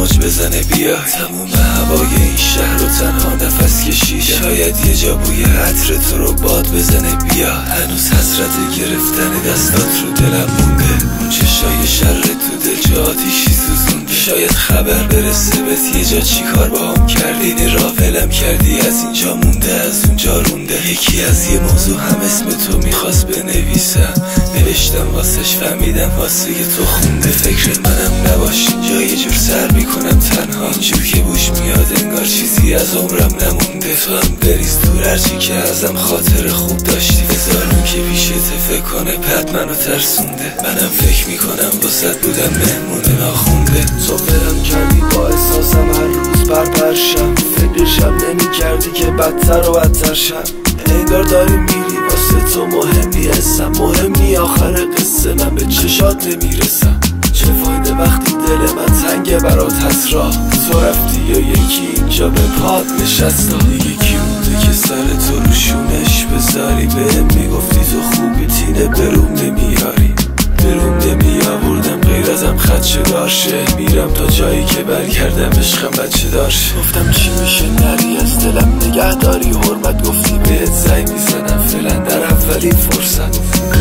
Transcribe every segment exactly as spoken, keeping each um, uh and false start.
موج بزنه بیا. تموم هوای این شهر و تنها نفس کشی، شاید یه جا بوی عطر تو رو باد بزنه بیا. هنوز حسرت گرفتن دستات رو دلم مونده، اون چشای شر تو دل جا آتیشی سوزونده. شاید خبر برسه بهت یه جا چی کار با هم کردی، راه ولم کردی از اینجا مونده از اونجا رونده. یکی از یه موضوع هم اسم تو میخواست بنویسم، نوشتم واسش فهمیدم واسه تو خونده. فکر منم نباش اینجا یه جور سر میکنم تنها، اینجور که بوش میاد انگار چیزی از عمرم نمونده. تو هم بریز دور هرچی که ازم خاطر خوب داشتی، بذارم که پیشت فکر کنه بعد منو ترسونده. منم فکر میکنم واسه بودم مهمون ناخونده. تو برم کردی با احساسم هر روز برپرشم، فکرشم نمی کردی که بدتر و بدتر شم. انگار داری میری واسه تو مهم نیستم، مهم نی آخر قصه من به چشات نمیرسم. چه فایده وقتی دل من تنگه برات هست راه، تو رفتی یا یکی اینجا به پاد نشستا. دیگه کی مونده که سر تو رو شونش بذاری، بهم میگفتی تو خوبی تینه بروم نمیاری، بروم نمیآوردم غیر ازم خدشه دارشه. میرم تا جایی که برگردم عشقم بچه دارشه. گفتم چی میشه نری از دلم نگه داری، حرمت گفتی بهت زنگ میزنم فعلا در اولی فرصت.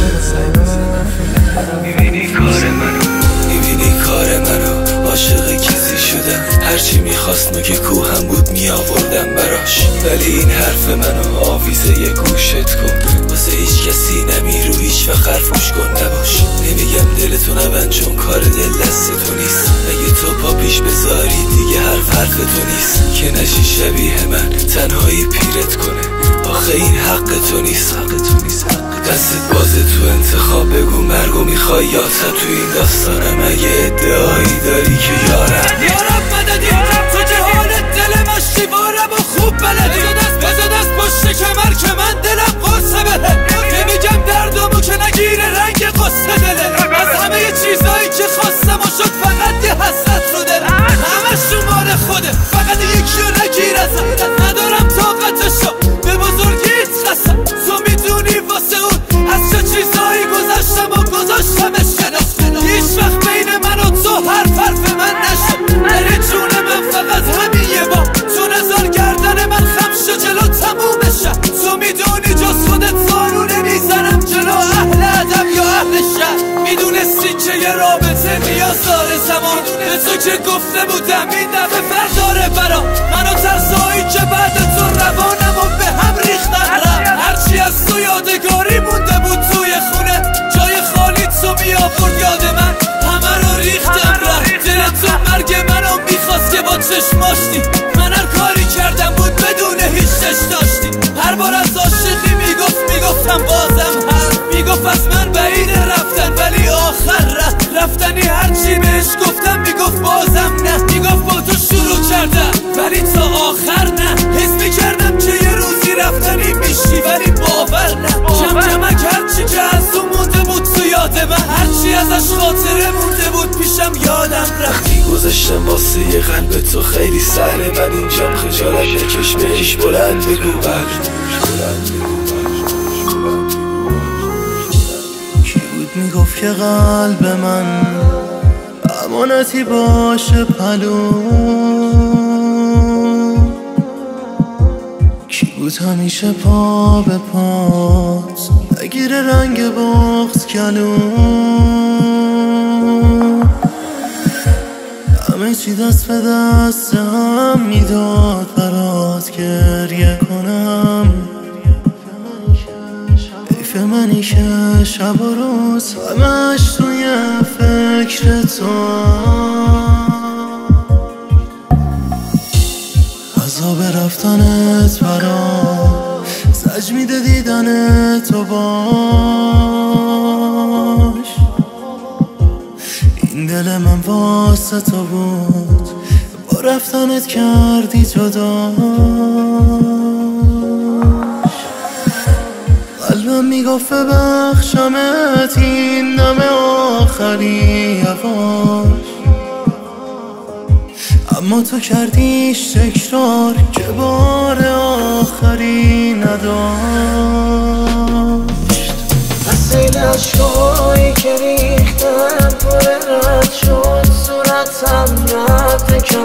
میبینی کار منو، میبینی کار منو، عاشق کسی شدم. هرچی میخواست نوک کوهم بود میآوردم براش، ولی این حرف منو آویزه یه گوشت کن. واسه هیچ کسی نمیرو هیچ وقت حرفوش کن نباش. نمیگم دلتو نبند چون کار دل دست تو نیست، اگه تو پا پیش بذاری دیگه حرف حرف تو نیست. که نشی شبیه من تنهایی پیرت کنه، آخه این حق تو نیست، حق تو نیست. دستت بازه تو انتخاب، بگو مرگو میخوای یا تا تو این داستانم. اگه ادعایی داری که یارم یارم مددی، تو جهالت دل مشتیوارم و خوب بلدی. بزا دست پشت کمر که من دلم قرصه بده. نمیگم دردمو که نگیره رنگ قصه دله. از همه چیزایی که خواستم و شد فقط یه حسرت رو دلم. همه شمار خوده فقط یکی رو نگیر ازم. ندارم طاقتشو به بزرگیت قسم. تو میدونی واسه اون از چه چیزایی گذشتم و گذاشتمش کنار. هیچ وقت بین من و تو حرف حرف من نشد. بری جون من فقط همین یه با تو نظر گردن من خمشه جلو تمومشه. تو میدونی جز خودت زانو نمیزنم جلو اهل ادب یا اهل شهر. میدونستی که یه رابطه نیاز داره زمان، به تو که گفته بودم این دفعه فرداره برا منو. ترسایی که بعد تو روانم و به هم ریختن رم. هرچی از تو یادگاری مونده بود توی خونه، جای خالی تو میآورد یاد من، همه رو ریختم رم. دل تو مرگ منو میخواست که با چشماشتی، من هر کاری کردم بود بدون هیچ چش داشتی. هر بار از عاشقی میگفت میگفتم بازم هست، میگفت از من بعید رفتن ولی آخر رفت. رفتنی هرچی بهش گفتم میگفت بازم نه. میگفت با تو شروع کردم ولی تا آخر نه. حس میکردم که یه روزی رفتنی میشی ولی باور نه. کم کمک هرچی که از تو مونده بود تو یاد من، هرچی ازش خاطره مونده بود پیشم یادم رفت. گذاشتم واسه یه قلب تو خیلی سهله، من اینجام خجالت نکش بهش بلند بگو بلند. کی بود میگفت که قلب من امانتی باشه پلو؟ کی بود همیشه پا به پات بگیره رنگ باخت کلو؟ همه چی دست به دست هم میداد برات گریه کنم. حیف منی که شب و روز همش توی فکر تو. عذاب رفتنت برام زج میده دیدن تو باش. این دل من واسه تو بود، با رفتنت کردی جداش. قلبم میگفت ببخشمت این نم آخری یواش، اما تو کردیش تکرار که بار آخری نداشت. از سیل عشقایی که ریختم پر رد شد صورتم رفت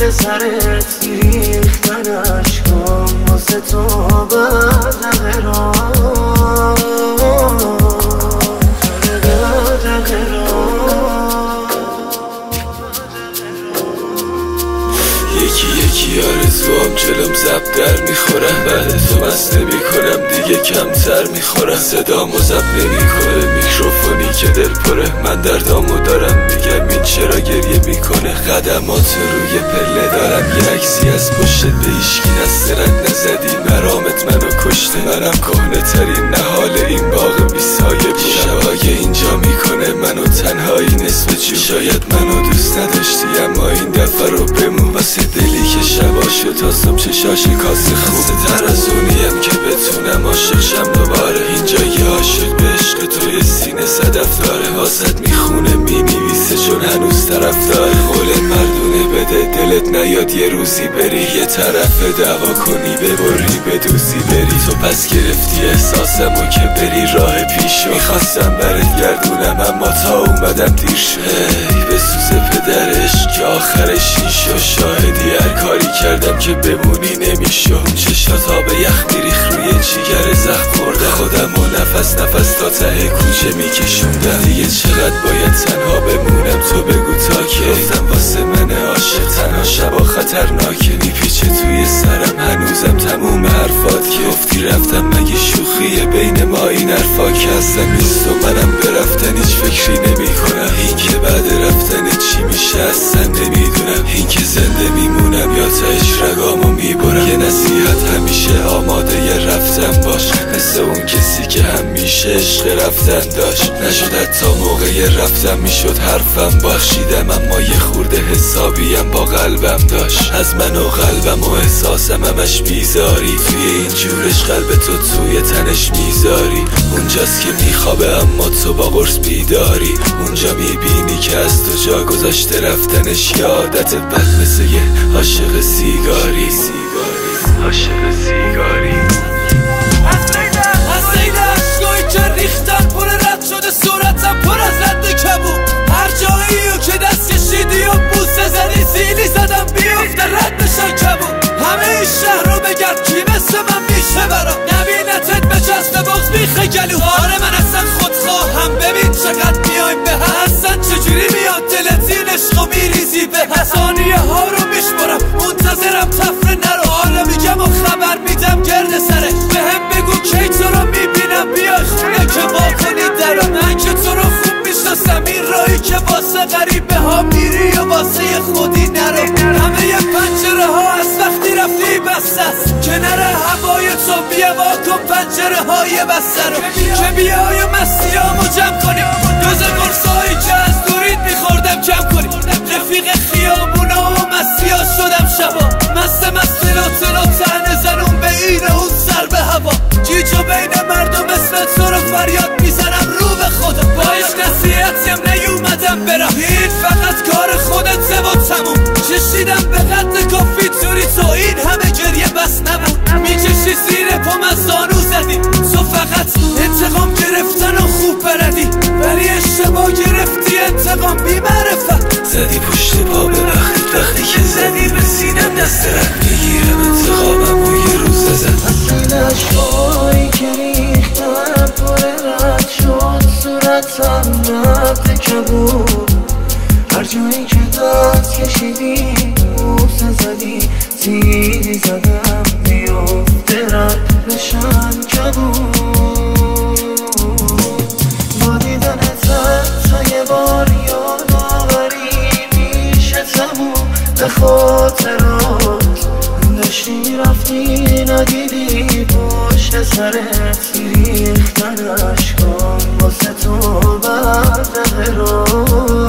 سرت ریختن عشقام واسه تو بدرقه را یکی یکی آرزوام جلوم زب در میخورم، بعد تو مست نمی کنم دیگه کمتر میخورم، صدامو زب نمی کنه میکروفونی که دل پره، من دردامو دارم میگم این چرا گریه میکنه، قدمات روی پله دارم یه عکسی از پشت به ایشکی نسترک نزدی، مرامت منو کشته، منم کهنه ترین نهال این باغ بی سایه بود، شبای اینجا میکنه منو تنهایی نصف جو، شاید منو دوست نداشتی اما این دفعه رو بمون واسه دلی که شباشو تا صبح چشاش کاسه خوبه تر از اونیم که بتونم عاشق شم دوباره، اینجا یه عاشق به عشق توی سینه صدف داره، واسط میخونه مینویسه چون هنوز طرف داره، قول مردونه بده دلت نیاد یه روزی بری یه طرف دعوا کنی ببری بدوزی بری، تو پس گرفتی احساسمو که بری راه پیشو، میخواستم برات گردونم اما تا اومدم دیر شد، به سوز پدرش که آخرش این شد، شاهدی هر کاری کردم که بمونی نمیشد، چشات آب یخ میریخ روی جیگر زخم خورده، خودم و نفس نفس تا ته کوچه میکشوندم، دیگه چقدر باید تنها بمونم تو بگو تا که، گفتم واسه من عاشق تنها شبا خطرناکه، میپیچه توی سرم هنوزم تموم حرفات که گفتی رفتم مگه شوخیه بین ما این حرفا که اصلا نیست و منم به رفتن هیچ فکری نمی کنم، این که بعد رفتن چی میشه اصلا نمیدونم، این که زنده میمونم یا تاش رگامو میبرم، یه نصیحت همیشه آماده یه رفتن باش، مثل اون کسی که همیشه عشق رفتن داشت، نشد تا موقع رفتن میشد حرفم بخشیدم اما یه خورده حسابیم با قلبم داشت، از من و قلبم و احساسم همش بیزاری، توی این جورش قلب تو توی تنش میذاری، اونجاست که میخوابه اما تو با قرص بیداری، اونجا میبینی که از تو جا گذاشته رفتنش یادت بد مثل یه عاشق سیگاری، عاشق سیگاری. از این عشقایی که ریختن پر رد شده صورتم پر از رد کبود، هر جایی و که دست کشیدی و بوسه زدی زیلی زدم بیفته رد بشن کبود، همه این شهر رو بگرد کی مثل من میشه برام، نبینتت به جست بغز بیخه گلو، آره من اصلا خودخواهم ببین چقدر میایم به اصلا چجوری میاد دلت این عشق و میریزی به ثانیه ها رو میشمارم منتظرم تفره نرو، حالا میگم و خبر میدم گرد سره، به هم بگو کی تو رو میبینم بیای خونه که با کنی درو، من که تو رو خوب میشناسم این راهی که واسه غریبه ها میری و واسه خودی نرو، همه پنجره ها از وقتی رفتی بسته است، کنار هوای تو بیا با کن پنجره های بسته رو که بیای مسیامو جمع کنیم، دوز قرصایی که از دورید میخوردم کم کنیم، رفیق خیابونا و مسیح شدم شبا، مست مست تلا تلا تنه زنون به این و اون سر به هوا، جیجو بین مردم اسم تو رو فریاد میزنم رو به خدا، با عشق نصیحتیم نیومدم برم، این فقط کار خودت و تموم، چشیدم به قد کافی توری تو این همه گریه بس نبود، میکشی زیر پام از زانو زدی، تو فقط انتقام گرفتن و خوب بردی، ولی اشتباه گرفتی انتقام بی معرفت، زدی پشت پا به وقتی وقتی که زدی به سینم دست رد بگیرم انتقامم و یه روز زد، این عشقایی که ریختن پر رد شد صورتم رد کبود، هر جایی که دست کشیدی بوسه زدی زیری زدم بیفته رد بشن کبود، با دیدنت تا یه بار یادآوری میشه تموم به خاطرات، داشتی رفتی ندیدی پشت سرت ریختن عشقام واسه تو بدرقه را.